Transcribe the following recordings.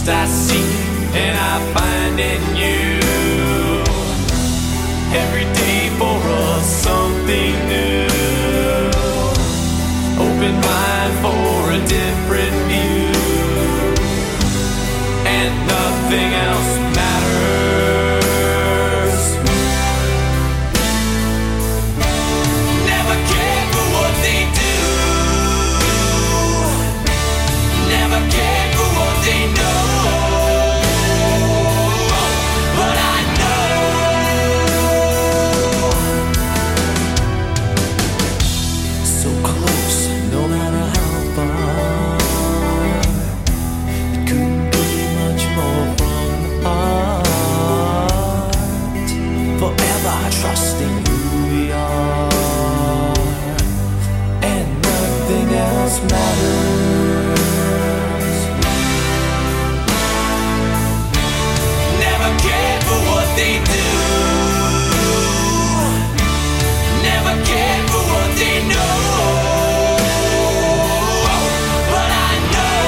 Trust I seek and I find in you. Every day for us something new. Open mind for a different view. And nothing else matters. Never cared for what they do. Never cared for what they know. But I know so close, no matter how far. It couldn't be much more from the heart. Forever trusting who we are, and nothing else matters. Never cared for what they do. Never cared for what they know. But I know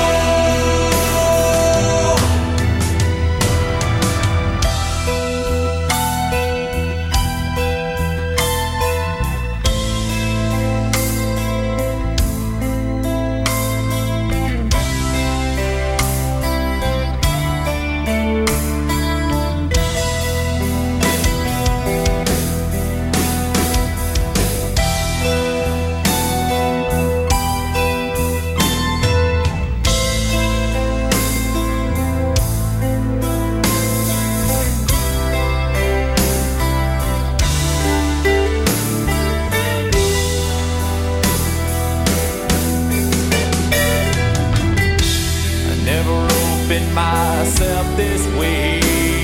myself this way.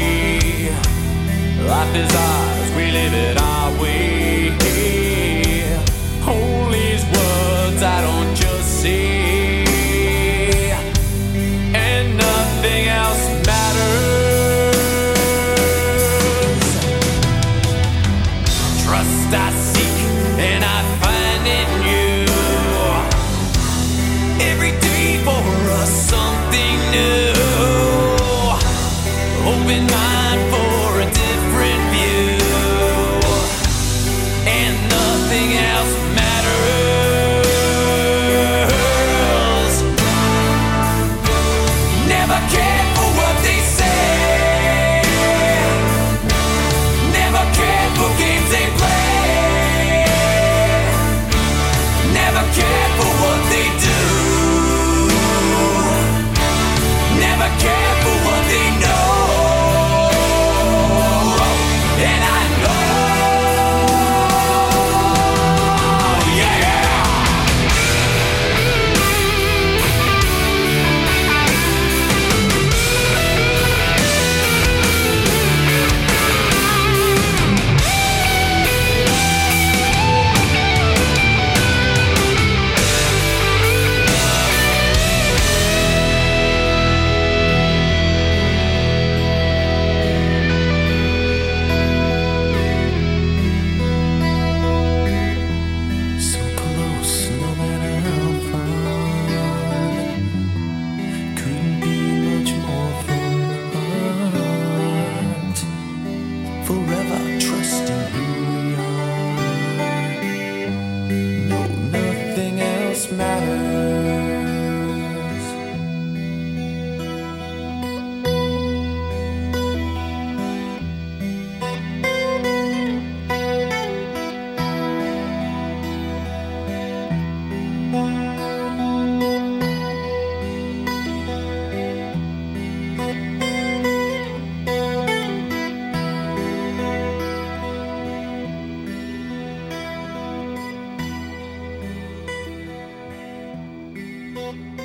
Life is ours, we live it our way. Hold these words I don't just say, and nothing else matters. Trust I seek and I find in you. Every day for us something new. Open mind for a different view, and nothing else matters. Never cared for what they say. Never cared for games they play. Never cared for what they do. Never cared for what they know. Forever trusting who we are. No, nothing else matters. Thank you.